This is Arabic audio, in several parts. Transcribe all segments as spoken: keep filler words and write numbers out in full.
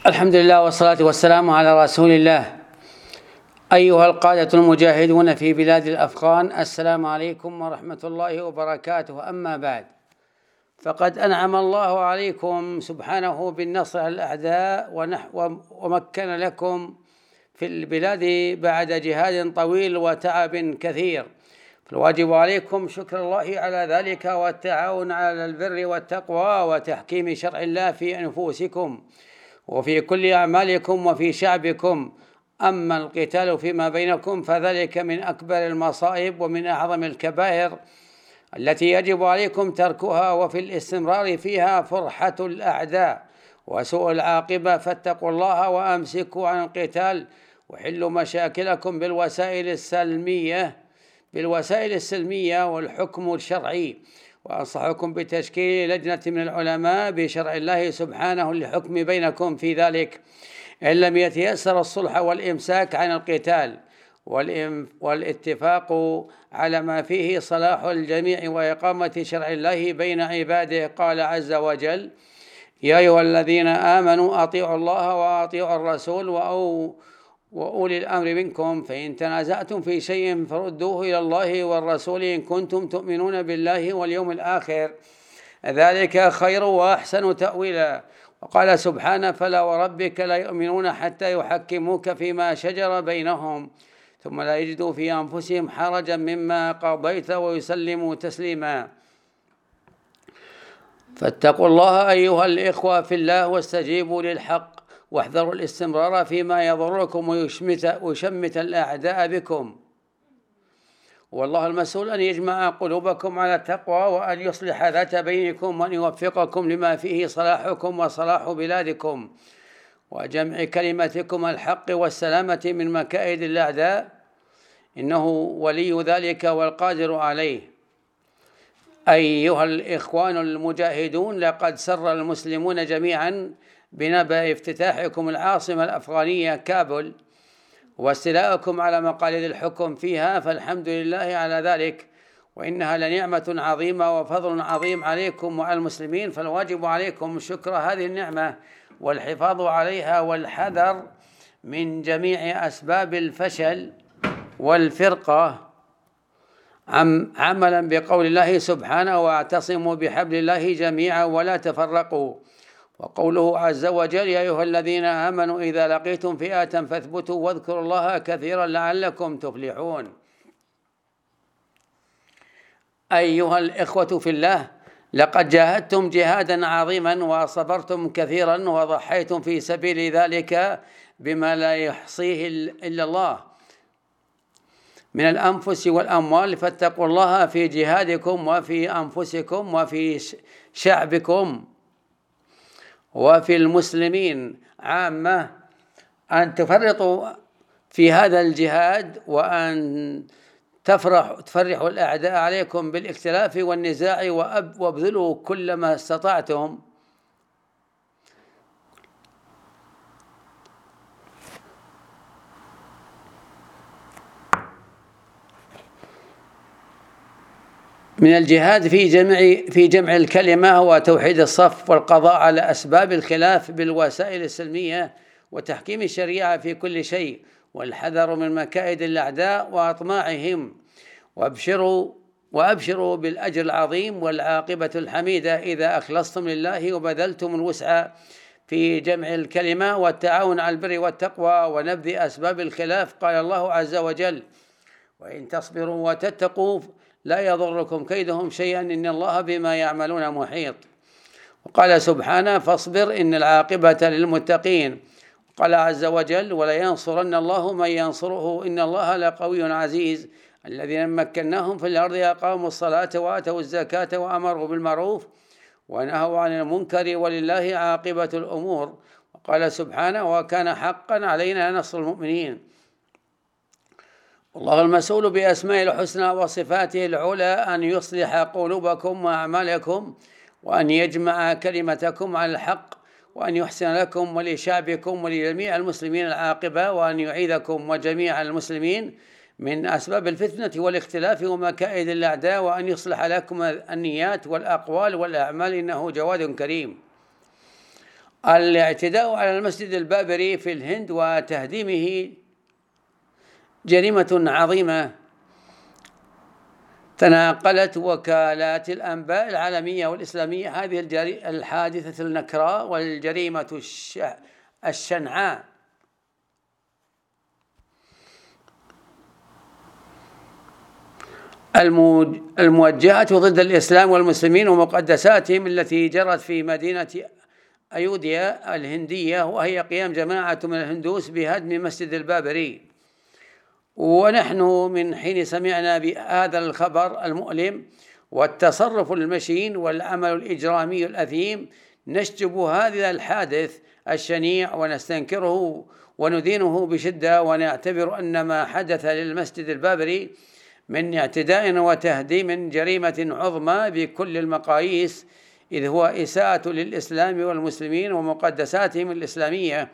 الحمد لله والصلاة والسلام على رسول الله. أيها القادة المجاهدون في بلاد الأفغان، السلام عليكم ورحمة الله وبركاته. أما بعد، فقد أنعم الله عليكم سبحانه بالنصر على الأعداء ومكن لكم في البلاد بعد جهاد طويل وتعب كثير، فالواجب عليكم شكر الله على ذلك والتعاون على البر والتقوى وتحكيم شرع الله في أنفسكم وفي كل أعمالكم وفي شعبكم. أما القتال فيما بينكم فذلك من أكبر المصائب ومن أعظم الكبائر التي يجب عليكم تركها، وفي الاستمرار فيها فرحة الأعداء وسوء العاقبة، فاتقوا الله وأمسكوا عن القتال وحلوا مشاكلكم بالوسائل السلمية بالوسائل السلمية والحكم الشرعي. وأنصحكم بتشكيل لجنة من العلماء بشرع الله سبحانه للحكم بينكم في ذلك، إن لم يتيسر الصلح والإمساك عن القتال والاتفاق على ما فيه صلاح الجميع وإقامة شرع الله بين عباده. قال عز وجل: يا أيها الذين آمنوا أطيعوا الله وأطيعوا الرسول وأو وأولي الأمر منكم، فإن تنازعتم في شيء فردوه إلى الله والرسول إن كنتم تؤمنون بالله واليوم الآخر، ذلك خير وأحسن تأويلا. وقال سبحانه: فلا وربك لا يؤمنون حتى يحكموك فيما شجر بينهم ثم لا يجدوا في أنفسهم حرجا مما قضيت ويسلموا تسليما. فاتقوا الله أيها الإخوة في الله واستجيبوا للحق، واحذروا الاستمرار فيما يضركم ويشمت, ويشمت الأعداء بكم، والله المسؤول أن يجمع قلوبكم على التقوى وأن يصلح ذات بينكم وأن يوفقكم لما فيه صلاحكم وصلاح بلادكم وجمع كلمتكم الحق والسلامة من مكائد الأعداء، إنه ولي ذلك والقادر عليه. أيها الإخوان المجاهدون، لقد سر المسلمون جميعا بنبأ افتتاحكم العاصمة الأفغانية كابول واستيلائكم على مقاليد الحكم فيها، فالحمد لله على ذلك، وإنها لنعمة عظيمة وفضل عظيم عليكم وعلى المسلمين، فالواجب عليكم شكر هذه النعمة والحفاظ عليها والحذر من جميع أسباب الفشل والفرقة، عملا بقول الله سبحانه: واعتصموا بحبل الله جميعا ولا تفرقوا. وقوله عز وجل: يا أيها الذين آمنوا إذا لقيتم فئة فاثبتوا واذكروا الله كثيرا لعلكم تفلحون. أيها الإخوة في الله، لقد جاهدتم جهادا عظيما وصبرتم كثيرا وضحيتم في سبيل ذلك بما لا يحصيه إلا الله من الأنفس والأموال، فاتقوا الله في جهادكم وفي أنفسكم وفي شعبكم وفي المسلمين عامة، أن تفرطوا في هذا الجهاد وأن تفرح تفرحوا الأعداء عليكم بالاختلاف والنزاع، وابذلوا كل ما استطعتم من الجهاد في جمع في جمع الكلمة وتوحيد الصف والقضاء على أسباب الخلاف بالوسائل السلمية وتحكيم الشريعة في كل شيء، والحذر من مكائد الأعداء وأطماعهم، وابشروا وأبشروا بالأجر العظيم والعاقبة الحميدة إذا أخلصتم لله وبذلتم الوسع في جمع الكلمة والتعاون على البر والتقوى ونبذ أسباب الخلاف. قال الله عز وجل: وإن تصبروا وتتقوا لا يضركم كيدهم شيئا إن الله بما يعملون محيط. وقال سبحانه: فاصبر إن العاقبة للمتقين. قال عز وجل: ولا ينصرن الله من ينصره إن الله لقوي عزيز. الذين مكناهم في الأرض أقاموا الصلاة وآتوا الزكاة وأمروا بالمعروف ونهوا عن المنكر ولله عاقبة الأمور. وقال سبحانه: وكان حقا علينا نصر المؤمنين. الله المسؤول بأسماء الحسنى وصفاته العلى أن يصلح قلوبكم وأعمالكم وأن يجمع كلمتكم على الحق وأن يحسن لكم ولشعبكم ولجميع المسلمين العاقبة، وأن يعيذكم وجميع المسلمين من أسباب الفتنة والاختلاف ومكائد الأعداء، وأن يصلح لكم النيات والأقوال والأعمال إنه جواد كريم. الاعتداء على المسجد البابري في الهند وتهديمه جريمة عظيمة تناقلت وكالات الأنباء العالمية والإسلامية هذه الحادثة النكراء والجريمة الشنعاء. الموجهة ضد الإسلام والمسلمين ومقدساتهم التي جرت في مدينة أيوديا الهندية، وهي قيام جماعة من الهندوس بهدم مسجد البابري. ونحن من حين سمعنا بهذا الخبر المؤلم والتصرف المشين والعمل الإجرامي الأثيم نشجب هذا الحادث الشنيع ونستنكره وندينه بشدة، ونعتبر أن ما حدث للمسجد البابري من اعتداء وتهديم جريمة عظمى بكل المقاييس، إذ هو إساءة للإسلام والمسلمين ومقدساتهم الإسلامية.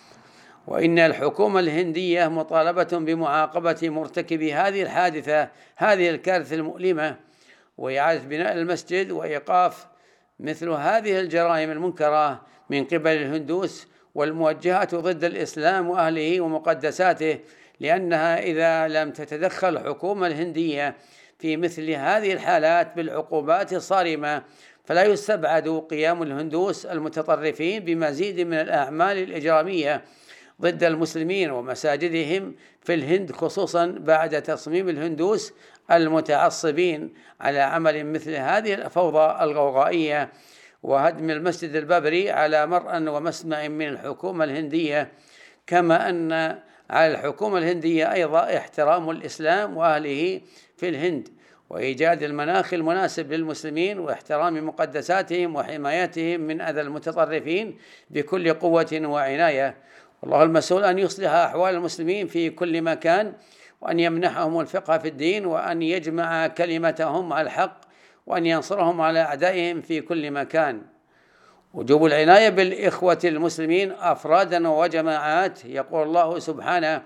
وإن الحكومة الهندية مطالبة بمعاقبة مرتكبي هذه الحادثة، هذه الكارثة المؤلمة، وإعادة بناء المسجد وإيقاف مثل هذه الجرائم المنكرة من قبل الهندوس والموجهة ضد الإسلام وأهله ومقدساته، لأنها إذا لم تتدخل الحكومة الهندية في مثل هذه الحالات بالعقوبات الصارمة فلا يستبعد قيام الهندوس المتطرفين بمزيد من الأعمال الإجرامية ضد المسلمين ومساجدهم في الهند، خصوصا بعد تصميم الهندوس المتعصبين على عمل مثل هذه الفوضى الغوغائية وهدم المسجد البابري على مرأى ومسمع من الحكومة الهندية. كما أن على الحكومة الهندية أيضا احترام الإسلام وأهله في الهند وإيجاد المناخ المناسب للمسلمين واحترام مقدساتهم وحمايتهم من أذى المتطرفين بكل قوة وعناية. والله المسؤول أن يصلح أحوال المسلمين في كل مكان، وأن يمنحهم الفقه في الدين، وأن يجمع كلمتهم على الحق، وأن ينصرهم على أعدائهم في كل مكان. وجوب العناية بالإخوة المسلمين أفرادا وجماعات. يقول الله سبحانه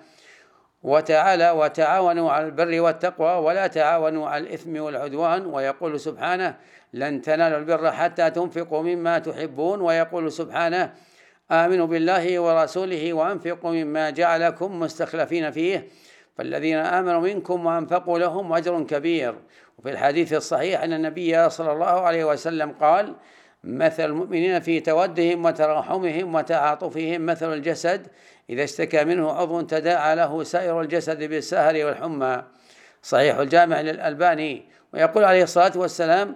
وتعالى: وتعاونوا على البر والتقوى ولا تعاونوا على الإثم والعدوان. ويقول سبحانه: لن تنالوا البر حتى تنفقوا مما تحبون. ويقول سبحانه: آمنوا بالله ورسوله وأنفقوا مما جعلكم مستخلفين فيه فالذين آمنوا منكم وأنفقوا لهم أجر كبير. وفي الحديث الصحيح أن النبي صلى الله عليه وسلم قال: مثل المؤمنين في تودهم وتراحمهم وتعاطفهم مثل الجسد إذا اشتكى منه عضو تداعى له سائر الجسد بالسهر والحمى. صحيح الجامع للألباني. ويقول عليه الصلاة والسلام: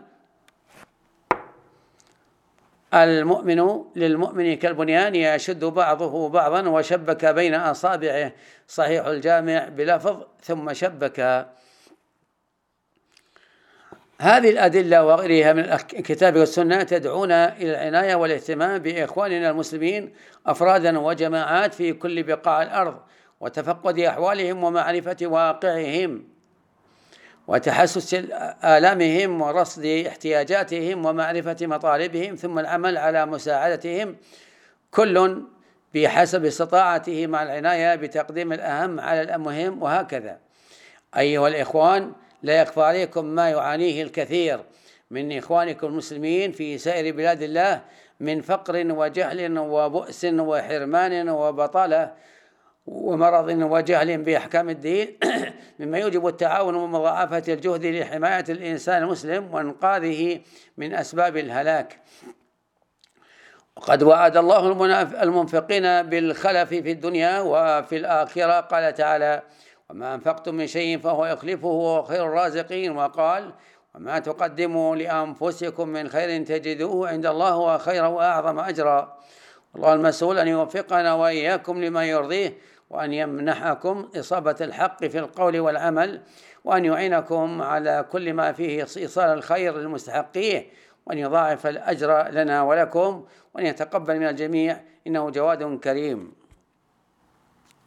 المؤمن للمؤمن كالبنيان يشد بعضه بعضا وشبك بين أصابعه. صحيح الجامع بلفظ ثم شبك. هذه الأدلة وغيرها من الكتاب والسنة تدعونا إلى العناية والاهتمام بإخواننا المسلمين أفرادا وجماعات في كل بقاع الأرض، وتفقد أحوالهم ومعرفة واقعهم وتحسس آلامهم ورصد احتياجاتهم ومعرفة مطالبهم، ثم العمل على مساعدتهم كل بحسب استطاعته مع العناية بتقديم الأهم على المهم. وهكذا أيها الإخوان، لا يخفى عليكم ما يعانيه الكثير من إخوانكم المسلمين في سائر بلاد الله من فقر وجهل وبؤس وحرمان وبطالة ومرض وجهل بأحكام الدين مما يوجب التعاون ومضاعفة الجهد لحماية الإنسان المسلم وإنقاذه من أسباب الهلاك. وقد وعد الله المنفقين بالخلف في الدنيا وفي الآخرة. قال تعالى: وما أنفقتم من شيء فهو يخلفه وهو خير الرازقين. وقال: وما تقدموا لأنفسكم من خير تجدوه عند الله هو خيرا وأعظم أجرا. الله المسؤول أن يوفقنا وإياكم لما يرضيه، وأن يمنحكم إصابة الحق في القول والعمل، وأن يعينكم على كل ما فيه إيصال الخير للمستحقيه، وأن يضاعف الأجر لنا ولكم، وأن يتقبل من الجميع، إنه جواد كريم.